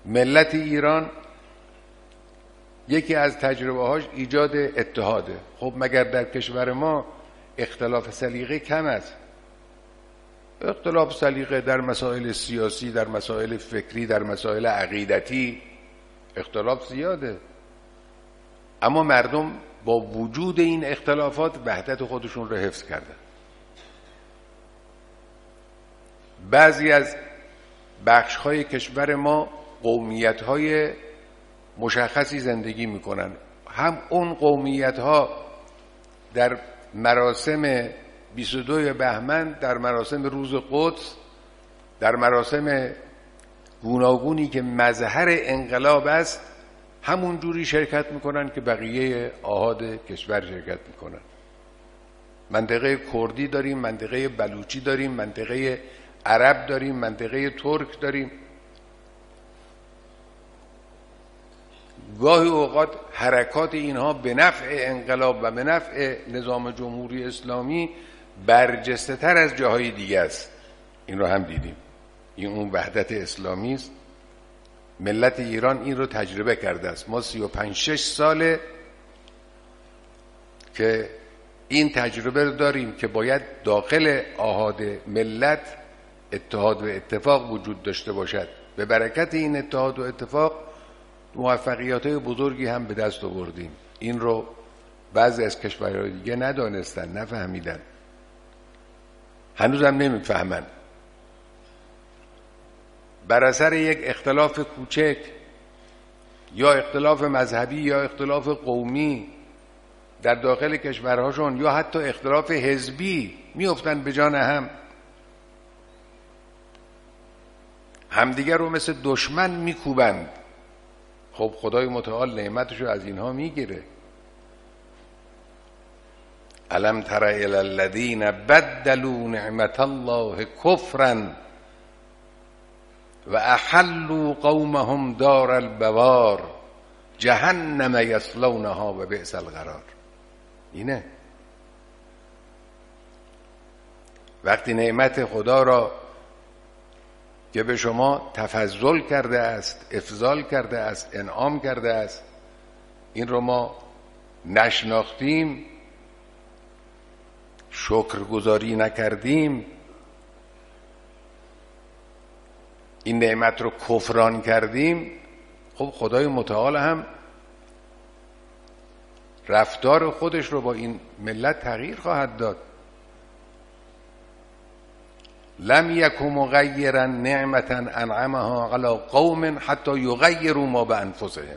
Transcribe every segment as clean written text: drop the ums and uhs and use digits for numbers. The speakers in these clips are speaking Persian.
ملت ایران یکی از تجربه‌هاش ایجاد اتحاده. خب مگر در کشور ما اختلاف سلیقه کم است؟ اختلاف سلیقه در مسائل سیاسی، در مسائل فکری، در مسائل عقیدتی اختلاف زیاده، اما مردم با وجود این اختلافات وحدت خودشون رو حفظ کردن. بعضی از بخش‌های کشور ما قومیت‌های مشخصی زندگی می‌کنن. هم اون قومیت‌ها در مراسم 22 بهمن، در مراسم روز قدس، در مراسم گوناگونی که مظهر انقلاب است، همون جوری شرکت میکنن که بقیه آحاد کشور شرکت میکنن. منطقه کردی داریم، منطقه بلوچی داریم، منطقه عرب داریم، منطقه ترک داریم. گاهی اوقات حرکات اینها به نفع انقلاب و به نفع نظام جمهوری اسلامی برجسته تر از جاهای دیگه است. این رو هم دیدیم. این اون وحدت اسلامی است. ملت ایران این رو تجربه کرده است. ما 35-6 ساله که این تجربه رو داریم که باید داخل آحاد ملت اتحاد و اتفاق وجود داشته باشد. به برکت این اتحاد و اتفاق موفقیت‌های بزرگی هم به دست آوردیم. این رو بعضی از کشورهای دیگه ندانستن، نفهمیدن، هنوزم نمیفهمن. بر اثر یک اختلاف کوچک یا اختلاف مذهبی یا اختلاف قومی در داخل کشورهاشون یا حتی اختلاف حزبی میافتن به جان هم، همدیگر رو مثل دشمن میکوبند. خب خدای متعال نعمتشو از اینها میگیره. الم تر الی الذین بدلوا نعمت الله کفرا و احلوا قومهم دار البوار جهنم یصلونها و بئس القرار. اینه وقتی نعمت خدا را که به شما تفضل کرده است، افضال کرده است، انعام کرده است، این رو ما نشناختیم، شکرگزاری نکردیم، این نعمت رو کفران کردیم، خب خدای متعال هم رفتار خودش رو با این ملت تغییر خواهد داد. لم یک مغیرا نعمتا انعمها علی قوم حتی یغیروا ما بانفسهم.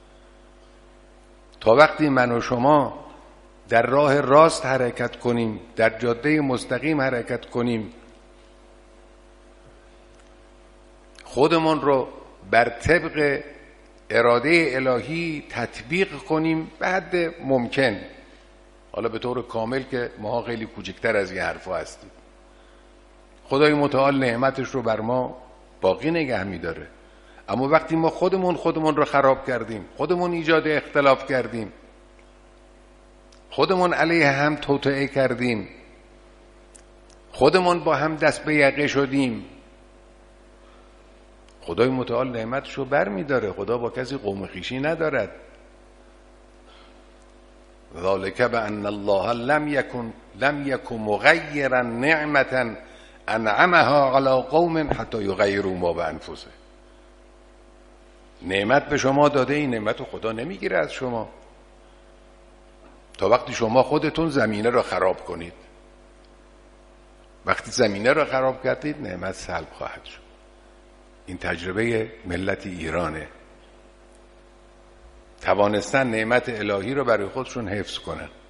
تا وقتی من و شما در راه راست حرکت کنیم، در جاده مستقیم حرکت کنیم، خودمون رو بر طبق اراده الهی تطبیق کنیم به حد ممکن، حالا به طور کامل که ما خیلی کوچکتر از این حرفا هستیم، خدای متعال نعمتش رو بر ما باقی نگه می‌داره. اما وقتی ما خودمون رو خراب کردیم، خودمون ایجاد اختلاف کردیم، خودمون علیه هم توطئه کردیم، خودمون با هم دست به یقه شدیم، خدای متعال نعمتش رو بر می‌داره. خدا با کسی قوم خویشی ندارد. ذالک بأن الله لم یکن مغیرا نعمتا انعمها علی قوم حتی یغیروا ما بانفسهم. نعمت به شما داده، این نعمت رو خدا نمیگیره از شما تا وقتی شما خودتون زمینه رو خراب کنید. وقتی زمینه رو خراب کردید نعمت سلب خواهد شد. این تجربه ملت ایرانه. توانستن نعمت الهی رو برای خودشون حفظ کنن.